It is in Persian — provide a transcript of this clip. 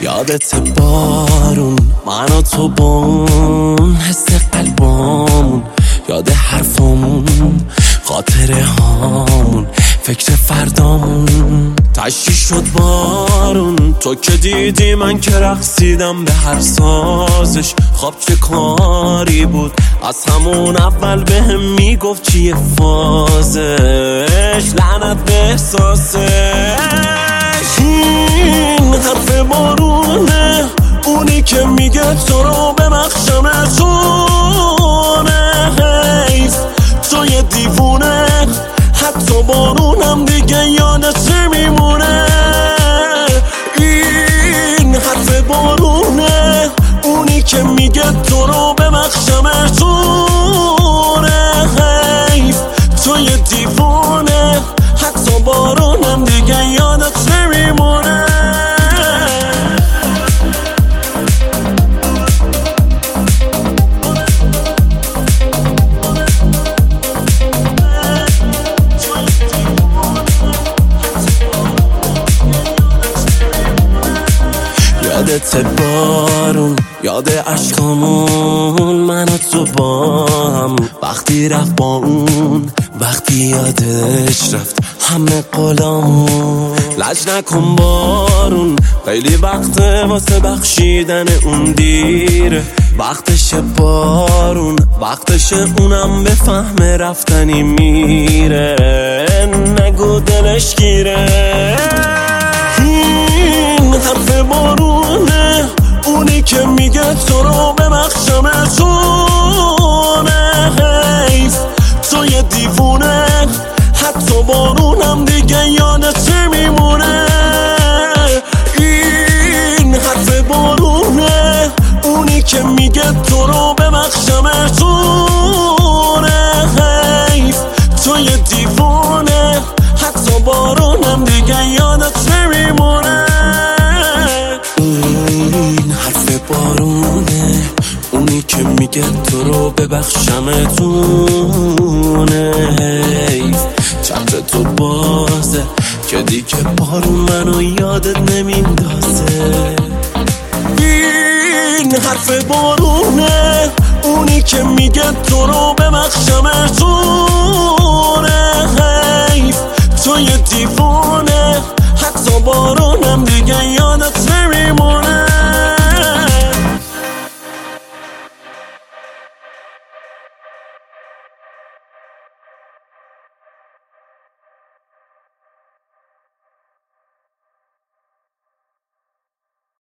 یادت بارون من و تو بون، حس قلبامون، یاد حرفامون، خاطره هامون، فکر فردامون. تشی شد بارون تو که دیدی من که رقصیدم به هر سازش. خواب چه کاری بود از همون اول بهم میگفت چیه فازش. لعنت به احساسش. این حرف بارونه، اونی که میگه تو رو ببخشمتونه. حیف تو یه دیوونه، حتی بارونم دیگه یادت نمیمونه. این حرف بارونه، اونی که میگه تو رو ببخشمتونه. حیف تو یه دیوونه، حتی بارونم دیگه یادت نمیمونه. یادت بارون، یاد عشقامون، من و تو با هم. وقتی رفت با اون، وقتی یادش رفت همه قولامون. لج نکن بارون، خیلی وقته واسه بخشیدن اون دیره. وقتشه بارون، وقتشه اونم بفهمه رفتنی میره. نگو دلش گیره. این حرف بارونه، اونی که میگه تو رو ببخشمتونه. حیف تو یه دیوونه، حتی بارونم دیگه یادت نمیمونه. این حرف بارونه، اونی که میگه تو رو ببخشمتونه. حیف تو یه دیوونه، حتی بارونم دیگه یادت نمیمونه. این حرف بارونه، اونی که میگه تو رو ببخشمتونه. حیف چتر تو بازه که دیگه بارون منو یادت نمیندازه. این حرف بارونه، اونی که میگه تو رو ببخشمتونه.